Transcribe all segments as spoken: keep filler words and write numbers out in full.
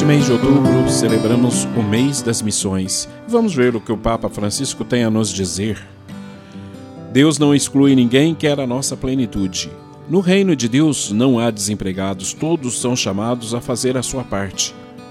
Nesse mês de outubro, celebramos o mês das missões. Vamos ver o que o Papa Francisco tem a nos dizer. Deus não exclui ninguém, quer a nossa plenitude. No reino de Deus não há desempregados, todos são chamados a fazer a sua parte.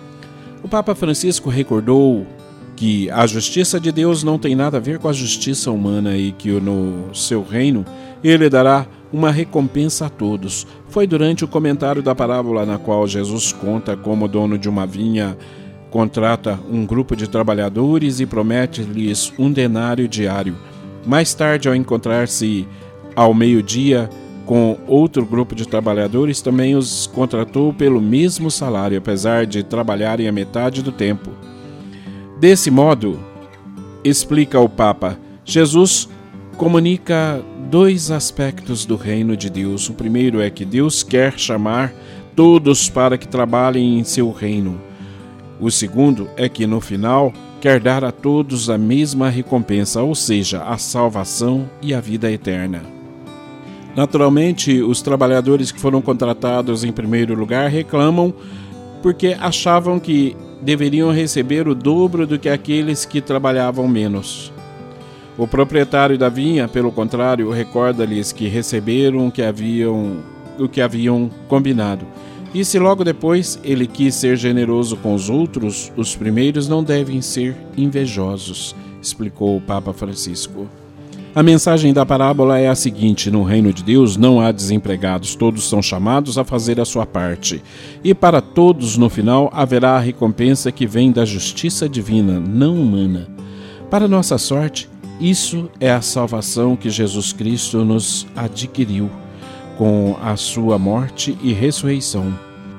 O Papa Francisco recordou que a justiça de Deus não tem nada a ver com a justiça humana e que no seu reino ele dará uma recompensa a todos. Foi durante o comentário da parábola na qual Jesus conta como o dono de uma vinha contrata um grupo de trabalhadores e promete-lhes um denário diário. Mais tarde, ao encontrar-se ao meio-dia com outro grupo de trabalhadores, também os contratou pelo mesmo salário, apesar de trabalharem a metade do tempo. Desse modo, explica o Papa, Jesus comunica dois aspectos do reino de Deus. O primeiro é que Deus quer chamar todos para que trabalhem em seu reino. O segundo é que, no final, quer dar a todos a mesma recompensa, ou seja, a salvação e a vida eterna. Naturalmente, os trabalhadores que foram contratados em primeiro lugar reclamam porque achavam que deveriam receber o dobro do que aqueles que trabalhavam menos. O proprietário da vinha, pelo contrário, recorda-lhes que receberam o que haviam, o que haviam combinado. E se logo depois ele quis ser generoso com os outros, os primeiros não devem ser invejosos, explicou o Papa Francisco. A mensagem da parábola é a seguinte: no reino de Deus não há desempregados, todos são chamados a fazer a sua parte. E para todos, no final, haverá a recompensa que vem da justiça divina, não humana. Para nossa sorte, isso é a salvação que Jesus Cristo nos adquiriu com a sua morte e ressurreição.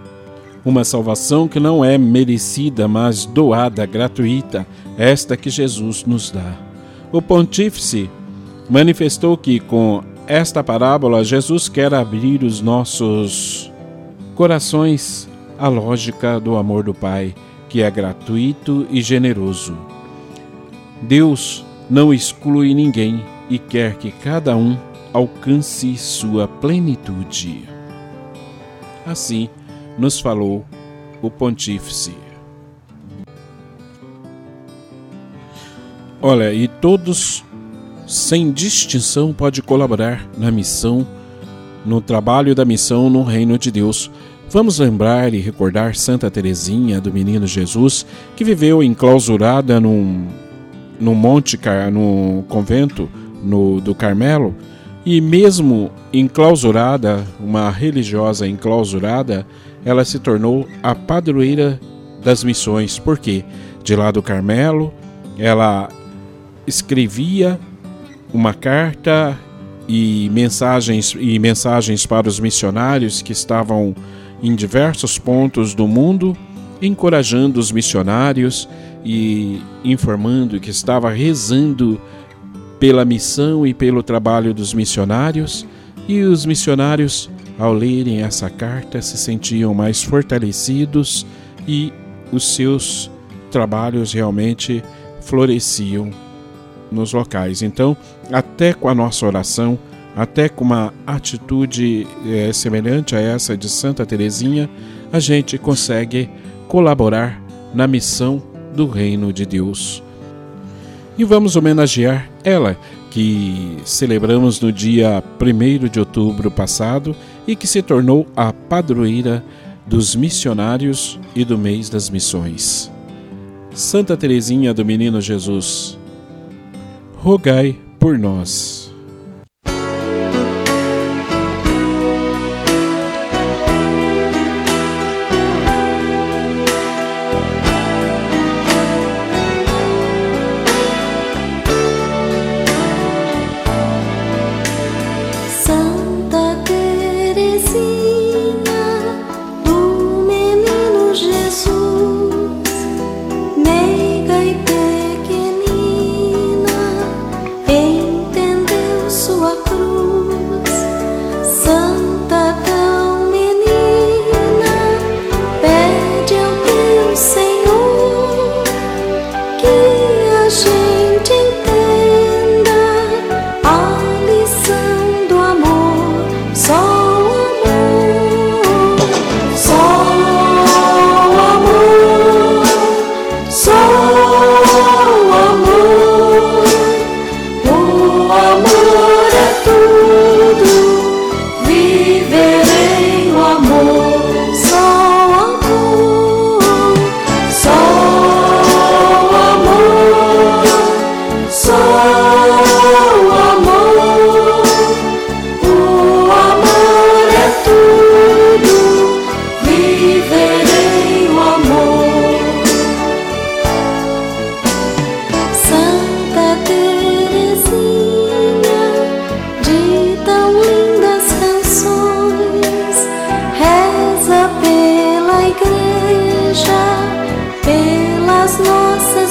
Uma salvação que não é merecida, mas doada, gratuita, esta que Jesus nos dá. O pontífice manifestou que, com esta parábola, Jesus quer abrir os nossos corações à lógica do amor do Pai, que é gratuito e generoso. Deus não exclui ninguém e quer que cada um alcance sua plenitude. Assim nos falou o pontífice. Olha, e todos, sem distinção, podem colaborar na missão, no trabalho da missão no reino de Deus. Vamos lembrar e recordar Santa Teresinha do Menino Jesus, que viveu enclausurada num, num monte, no convento no, do Carmelo, e mesmo enclausurada, uma religiosa enclausurada, ela se tornou a padroeira das missões. Por quê? De lá do Carmelo, ela escrevia uma carta e mensagens, e mensagens para os missionários que estavam em diversos pontos do mundo, encorajando os missionários e informando que estava rezando pela missão e pelo trabalho dos missionários, e os missionários, ao lerem essa carta, se sentiam mais fortalecidos e os seus trabalhos realmente floresciam nos locais. Então, até com a nossa oração, até com uma atitude é, semelhante a essa de Santa Teresinha, a gente consegue colaborar na missão do reino de Deus. E vamos homenagear ela, que celebramos no dia primeiro de outubro passado e que se tornou a padroeira dos missionários e do mês das missões. Santa Teresinha do Menino Jesus, rogai por nós. Meiga e pequenina, entender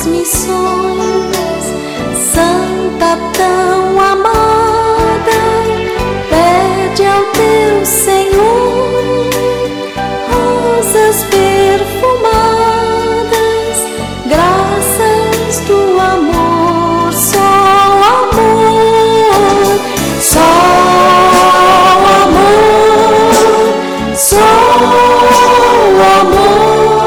missões, Santa tão amada, pede ao teu Senhor rosas perfumadas, graças do amor, só amor, só amor, só amor.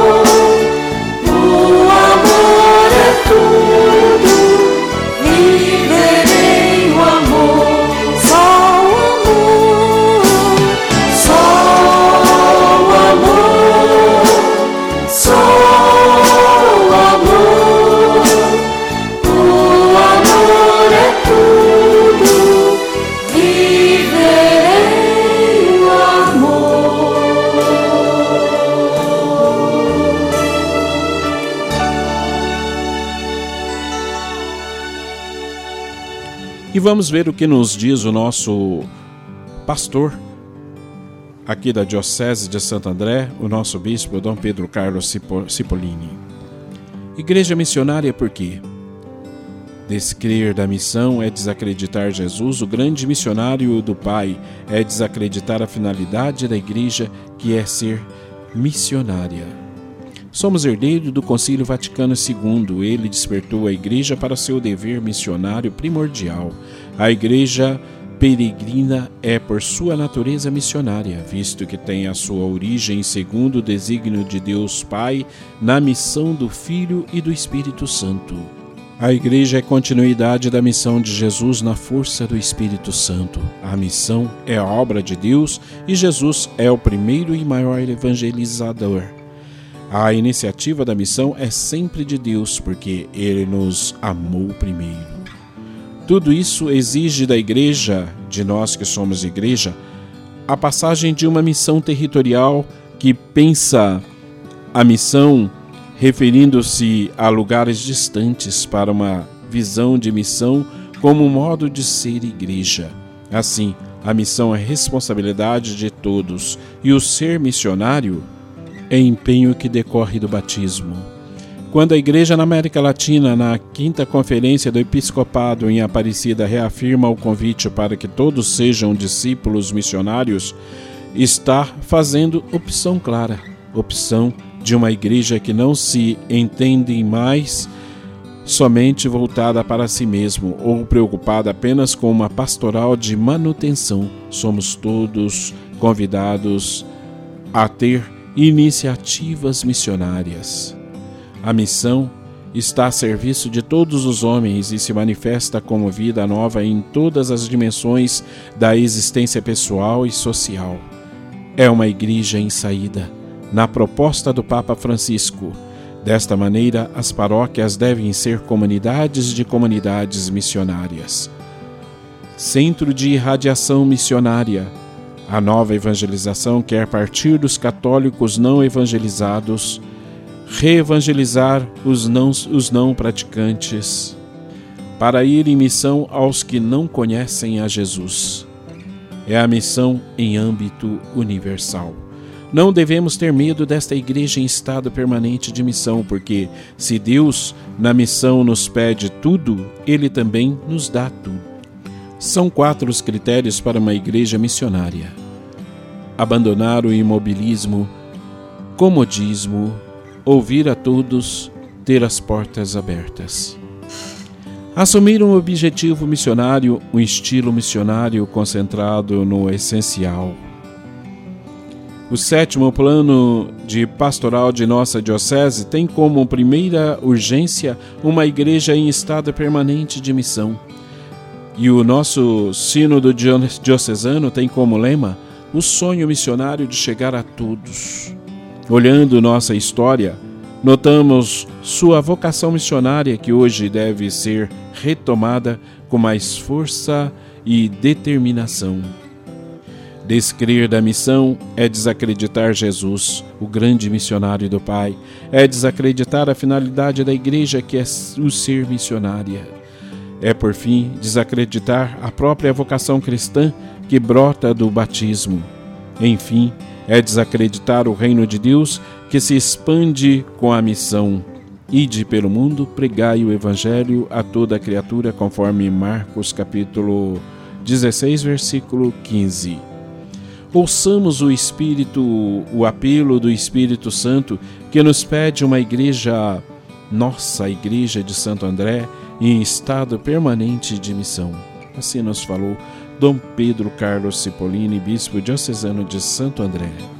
E vamos ver o que nos diz o nosso pastor aqui da Diocese de Santo André, o nosso bispo Dom Pedro Carlos Cipollini. Igreja missionária por quê? Descrer da missão é desacreditar Jesus, o grande missionário do Pai, é desacreditar a finalidade da igreja, que é ser missionária. Somos herdeiros do Concílio Vaticano segundo. Ele despertou a igreja para seu dever missionário primordial. A igreja peregrina é por sua natureza missionária, visto que tem a sua origem segundo o desígnio de Deus Pai, na missão do Filho e do Espírito Santo. A igreja é continuidade da missão de Jesus na força do Espírito Santo. A missão é a obra de Deus e Jesus é o primeiro e maior evangelizador. A iniciativa da missão é sempre de Deus, porque Ele nos amou primeiro. Tudo isso exige da igreja, de nós que somos igreja, a passagem de uma missão territorial que pensa a missão referindo-se a lugares distantes para uma visão de missão como um modo de ser igreja. Assim, a missão é responsabilidade de todos e o ser missionário é empenho que decorre do batismo. Quando a Igreja na América Latina, na quinta conferência do Episcopado em Aparecida, reafirma o convite para que todos sejam discípulos missionários, está fazendo opção clara, opção de uma igreja que não se entende mais somente voltada para si mesmo ou preocupada apenas com uma pastoral de manutenção. Somos todos convidados a ter iniciativas missionárias. A missão está a serviço de todos os homens e se manifesta como vida nova em todas as dimensões da existência pessoal e social. É uma igreja em saída, na proposta do Papa Francisco. Desta maneira, as paróquias devem ser comunidades de comunidades missionárias. Centro de irradiação missionária. A nova evangelização quer partir dos católicos não evangelizados, reevangelizar os não, os não praticantes, para ir em missão aos que não conhecem a Jesus. É a missão em âmbito universal. Não devemos ter medo desta igreja em estado permanente de missão, porque se Deus na missão nos pede tudo, Ele também nos dá tudo. São quatro os critérios para uma igreja missionária: abandonar o imobilismo, comodismo, ouvir a todos, ter as portas abertas. Assumir um objetivo missionário, um estilo missionário concentrado no essencial. O sétimo plano de pastoral de nossa diocese tem como primeira urgência uma igreja em estado permanente de missão. E o nosso sínodo diocesano tem como lema o sonho missionário de chegar a todos. Olhando nossa história, notamos sua vocação missionária, que hoje deve ser retomada com mais força e determinação. Descrer da missão é desacreditar Jesus, o grande missionário do Pai. É desacreditar a finalidade da igreja, que é o ser missionária. É, por fim, desacreditar a própria vocação cristã que brota do batismo. Enfim, é desacreditar o reino de Deus que se expande com a missão. Ide pelo mundo, pregai o evangelho a toda criatura, conforme Marcos capítulo dezesseis, versículo quinze. Ouçamos o Espírito, o apelo do Espírito Santo, que nos pede uma igreja, nossa igreja de Santo André, em estado permanente de missão. Assim nos falou Dom Pedro Carlos Cipollini, bispo diocesano de Santo André.